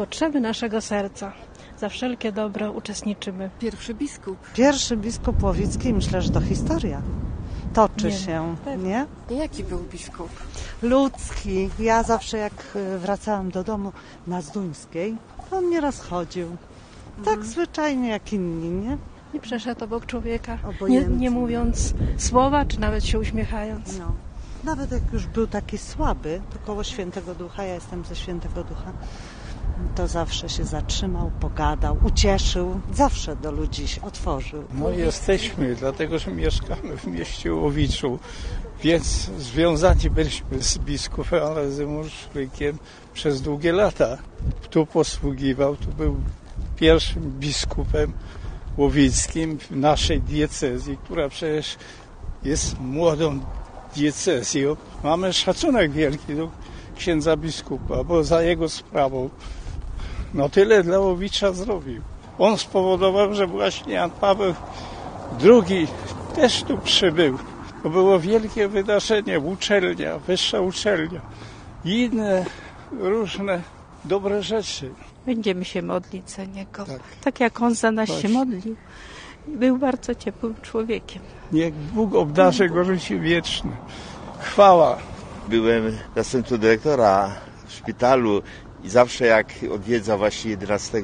potrzeby naszego serca. Za wszelkie dobro uczestniczymy. Pierwszy biskup Łowicki, myślę, że to historia. Toczy się, nie? Jaki był biskup? Ludzki. Ja zawsze jak wracałam do domu na Zduńskiej, to on nieraz chodził. Tak zwyczajnie jak inni, nie? Nie przeszedł obok człowieka, Obojętny. nie mówiąc słowa, czy nawet się uśmiechając. No. Nawet jak już był taki słaby, to koło Świętego Ducha, ja jestem ze Świętego Ducha, to zawsze się zatrzymał, pogadał, ucieszył. Zawsze do ludzi się otworzył. No jesteśmy, dlatego że mieszkamy w mieście Łowiczu, więc związani byliśmy z biskupem Alezym Szprykiem przez długie lata. Tu posługiwał, tu był pierwszym biskupem łowickim w naszej diecezji, która przecież jest młodą diecezją. Mamy szacunek wielki do księdza biskupa, bo za jego sprawą no tyle dla Łowicza zrobił. On spowodował, że właśnie Jan Paweł II też tu przybył. To było wielkie wydarzenie, uczelnia, wyższa uczelnia i inne różne dobre rzeczy. Będziemy się modlić za niego, tak jak on za nas się modlił. Był bardzo ciepłym człowiekiem. Niech Bóg obdarzy go życiem wiecznym. Chwała. Byłem następcą dyrektora w szpitalu i zawsze jak odwiedza właśnie 11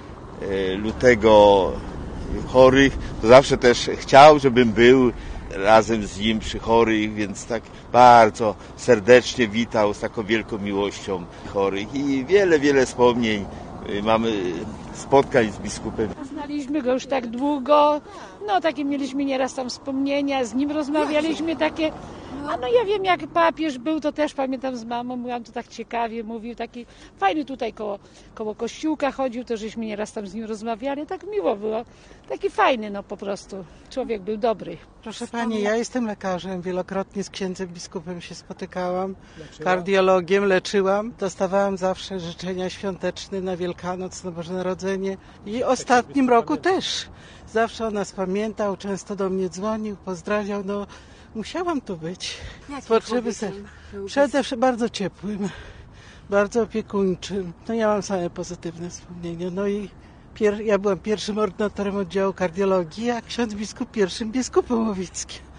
lutego chorych, to zawsze też chciał, żebym był razem z nim przy chorych, więc tak bardzo serdecznie witał z taką wielką miłością chorych i wiele wspomnień mamy spotkań z biskupem. Znaliśmy go już tak długo, no takie mieliśmy nieraz tam wspomnienia, z nim rozmawialiśmy takie, no ja wiem jak papież był, to też pamiętam z mamą, mówiłam to tak ciekawie, mówił, taki fajny tutaj koło kościółka chodził, to żeśmy nieraz tam z nim rozmawiali, tak miło było, taki fajny no po prostu, człowiek był dobry. Proszę Pani, ja jestem lekarzem, wielokrotnie z księdzem biskupem się spotykałam, kardiologiem, leczyłam, dostawałam zawsze życzenia świąteczne na Wielkanoc, na Boże Narodzenie i ostatnim roku też. Zawsze o nas pamiętał, często do mnie dzwonił, pozdrawiał, no musiałam tu być. Z potrzeby przede wszystkim bardzo ciepłym, bardzo opiekuńczym. No ja mam same pozytywne wspomnienia. No i ja byłam pierwszym ordynatorem oddziału kardiologii, a ksiądz biskup pierwszym biskupem łowickim.